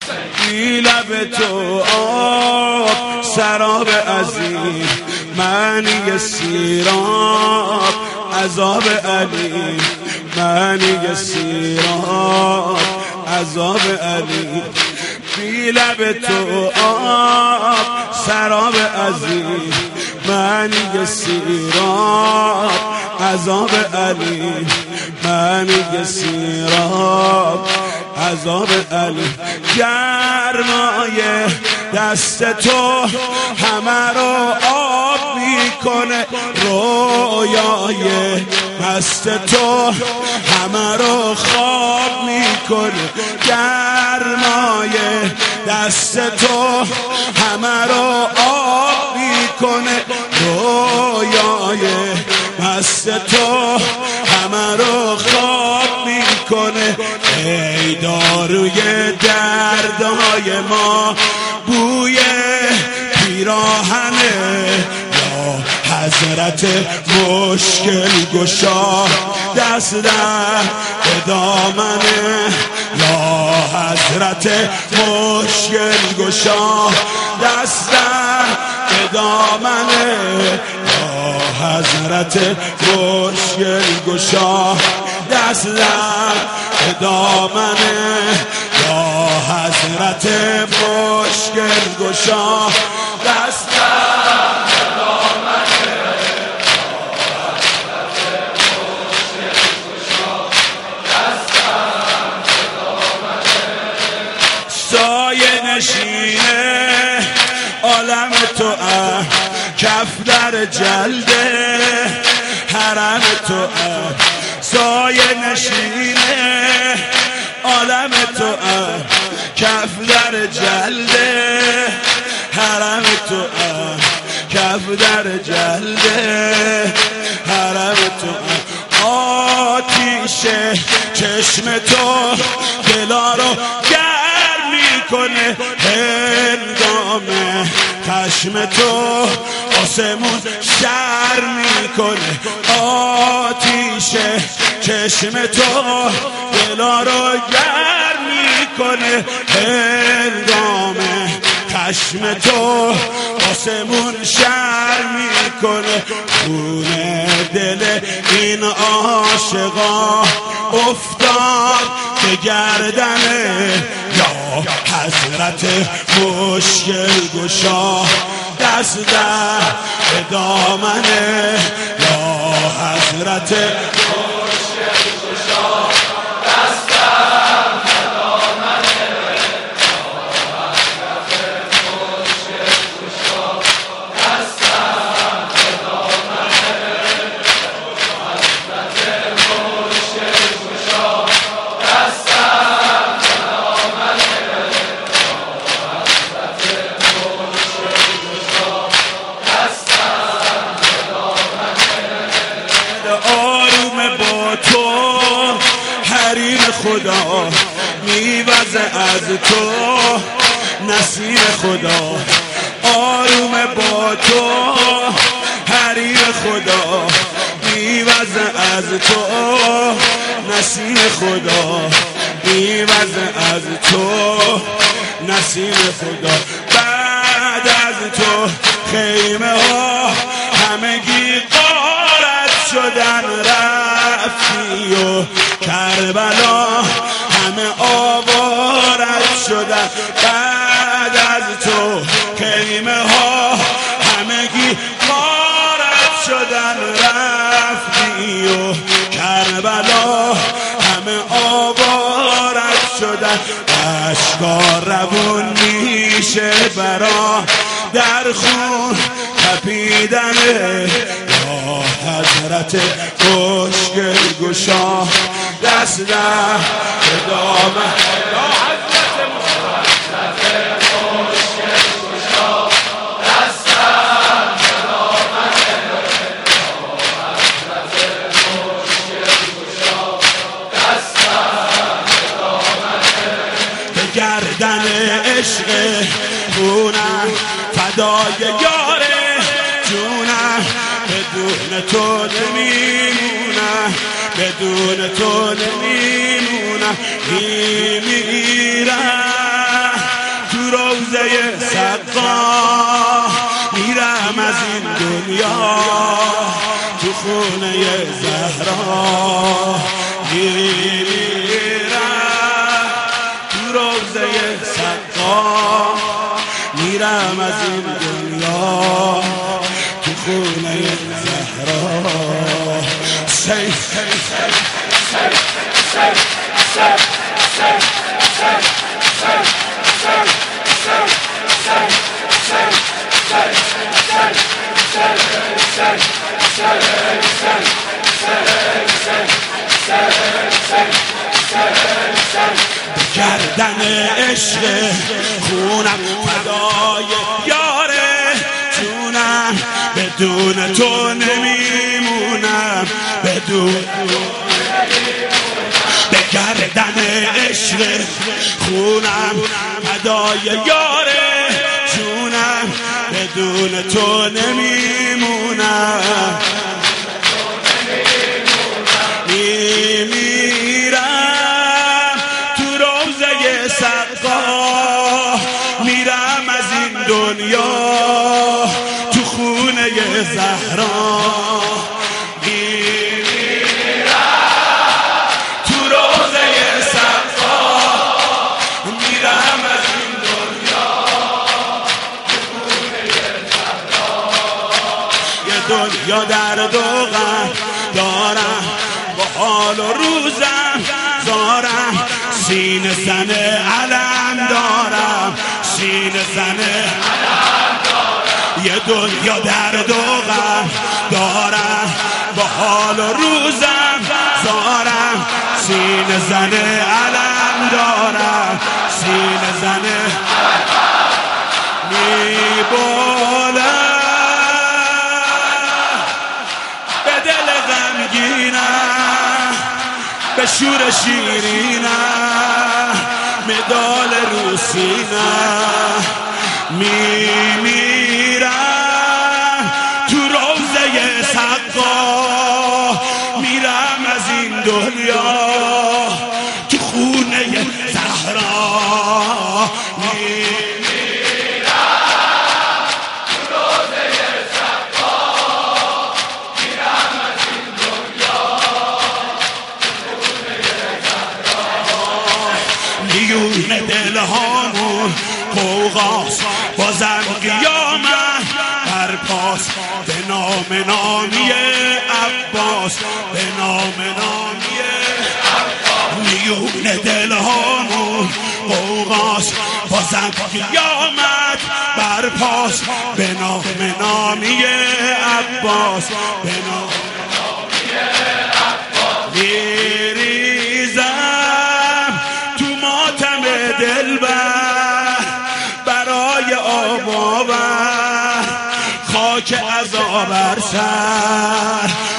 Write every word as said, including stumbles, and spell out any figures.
بی لب تو آب سراب عظیم، معنی سیراب عذاب علیم، معنی سیراب عذاب علیم. بی لب تو آب سراب عظیم، معنی سیراب عذاب علیم، معنی سیراب عذاب علیم. گرمای دست تو همه رو آب میکنه، رویای مست تو همه رو خواب میکنه. گرمای دست تو همه رو آب میکنه، رویای مست تو همه رو خواب میکنه. ای داروی دردهای ما بوی پیراهنه، یا حضرت مشکل گشا دست در دامنه، یا حضرت مشکل گشا دست در دامنه، یا حضرت مشکل گشا دست در دامنه، یا حضرت مشکل گشا دست در دامنه، یا حضرت مشکل گشا دست در دامنه. سایه نشینه عالم تو کف در جلده حرم تو، سایه نشینه عالم تو کف در جلده حرم تو، کف در جلده حرم تو. آتیش چشم تو دلا رو گرم میکنه، هنگام خشم تو آسمون شر میکنه. آتیش چشم تو دلا رو گرم میکنه، هنگام خشم تو آسمون شر میکنه. خون دل این عاشقا افتاد به گردنه، یا حضرت مشکل گشا دست در دامنه، یا حضرت مشکل گشا دست در دامنه، یا حضرت مشکل گشا دست در دامنه، یا حضرت مشکل گشا دست در دامنه، یا حضرت مشکل گشا دست در دامنه. آروم با تو حریم خدا میوزه از تو نسیم خدا، آروم با تو حریم خدا میوزه از تو نسیم خدا، میوزه از تو نسیم خدا. بعد از تو خیمه ها همگی غارت شدن، رفتی و کربلا همه آوارت شدن. بعد از تو خیمه ها همگی غارت شدن، رفتی و کربلا همه آوارت شدن. اشکا روون میشه برا در خون تپیدنه، یا حضرت مشکل گشا دست در دامنه، یا حضرت مشکل گشا دست در دامنه، یا حضرت مشکل گشا دست در دامنه. به گردن عشق خونم فدای یاره جونم، بدون تو نمیمونم، بدون تو نمیمونم. میمیرم روزه سقا میرم از این دنیا تو خونه زهرا میرم تو روزه سقا میرم از این دنیا تو خونه زهرا سی گردن عشق خونم فدای یاره جونم بدون تو نمیمونم بدون به گردن عشق خونم فدای یاره جونم بدون تو نمیمونم میمیرم تو روزه سقا میرم از این دنیا تو خونه زهرا میمیرم تو روزه سقا میرم از این دنیا تو خونه زهرا یه دنیا درد و غم دارم با حال و روزم زارم سینه زن علم دارم سینه زن علم دارم یه دنیا درد و غم دارم با حال و روزم زارم سینه زن علم دارم سینه زن میبالم به دل غمگینم به شور شیرینم مدال روسینم میمیرم تو روزه سقا میرم از این دنیا تو خونه زهرا میون دلهامون قوقاست بازم قیامت برپاس به نام نامی عباس به نام نامی عباس میون دلهامون قوقاست بازم قیامت برپاس به نام نامی عباس به نام نامی عباس میریزم دلبر برای آب آور خاک عذاب بر سر